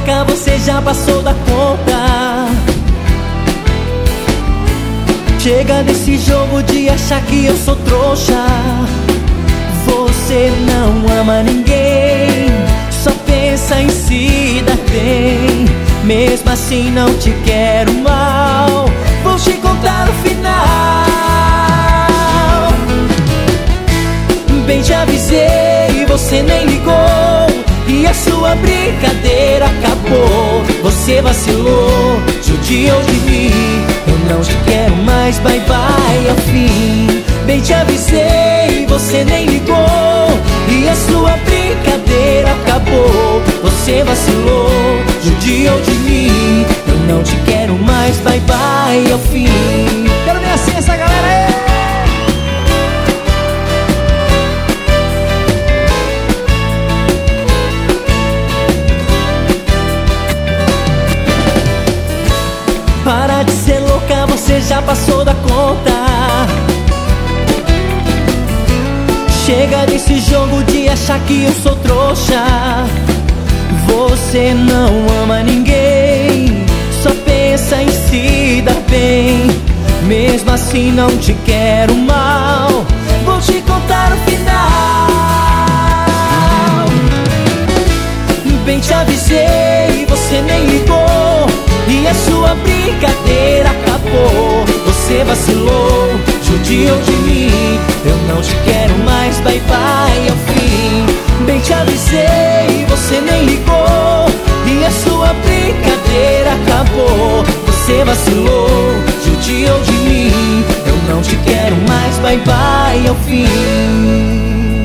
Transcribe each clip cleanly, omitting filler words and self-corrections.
louca, você já passou da conta. Chega desse jogo de achar que eu sou trouxa. Você não ama ninguém, só pensa em se dar bem. Mesmo assim não te quero mal, vou te contar o final. Bem te avisei, você nem ligou, e a sua brincadeira acabou. Você vacilou, judiou de mim, eu não te quero mais, bye bye, ao fim. Bem te avisei, você nem ligou, e a sua brincadeira acabou. Você vacilou, judiou de mim, eu não te quero mais, bye bye, ao fim. Quero ver assim essa galera aí. Para de ser louca, você já passou da conta. Chega desse jogo de achar que eu sou trouxa. Você não ama ninguém, só pensa em se dar bem. Mesmo assim não te quero mal, vou te contar o final. Bem te avisei, você nem ligou, e a sua brincadeira acabou. Você vacilou, judiou de mim, eu não te quero mais, bye bye, ao fim. Bem te avisei, você nem ligou, e a sua brincadeira acabou. Você vacilou, judiou de mim, eu não te quero mais, bye bye, ao fim.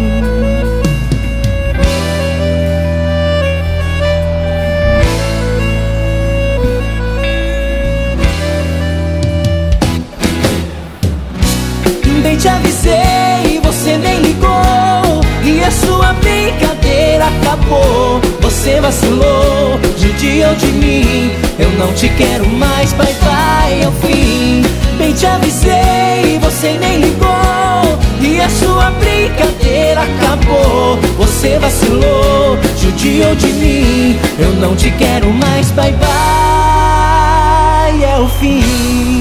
Bem te avisei, você nem ligou, e a sua brincadeira acabou. Você vacilou, judiou de mim, eu não te quero mais, bye bye, ao fim. Bem te avisei, você nem ligou, e a sua brincadeira acabou. Você vacilou, judiou de mim, eu não te quero mais, bye bye, é o fim.